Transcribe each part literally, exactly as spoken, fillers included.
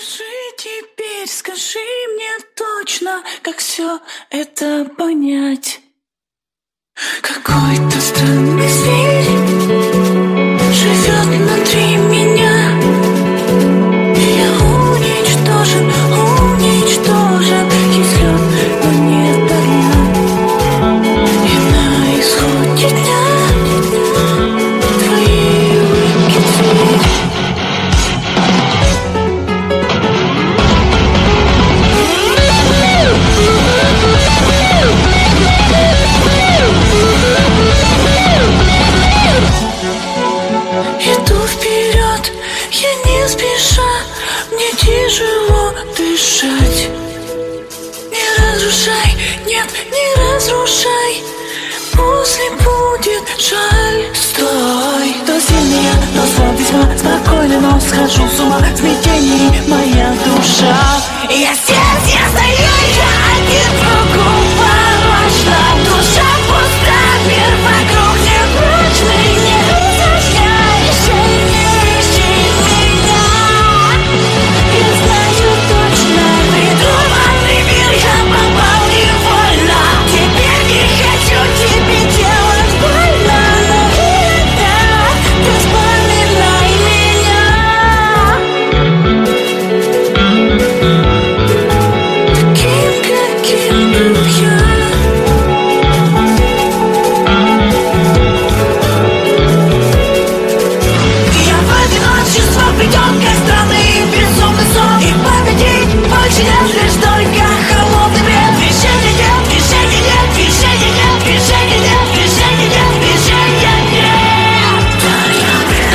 Скажи теперь, скажи мне точно, как все это понять. Какой-то странный зверь живет внутри меня. Я уничтожен, уничтожен. Есть лед, но нет огня. И на исходе дня твои улыбки цвет. Иду вперед, я не спеша, мне тяжело дышать. Не разрушай, нет, не разрушай, после будет жаль. Стой, то сильный я, то слаб весьма, спокойно, но схожу с ума. В смятении моя душа. И я здесь, я стою, я один кругом порочна. Душа пуста, мир вокруг непрочный, не возвращайся, не ищи меня. Я знаю точно, придуманный мир, я попал невольно. Теперь не хочу тебе делать больно, но иногда ты вспоминай меня. Таким, каким был я. Я в одиночество придет, как странный безумный сон. И победить больше нет, лишь только холодный бред. Движения нет, движения нет, движения нет, движения нет, движения нет, движения нет. Только бред.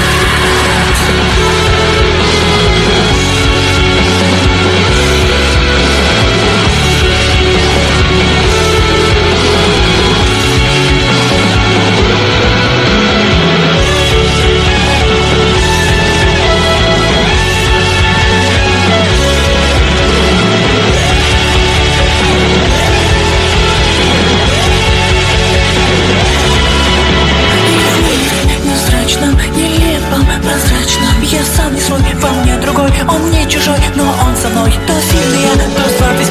Невзрачным, нелепым, прозрачным. Я сам не свой, во мне другой. Он мне чужой, но он со мной. То сильный я, то слабый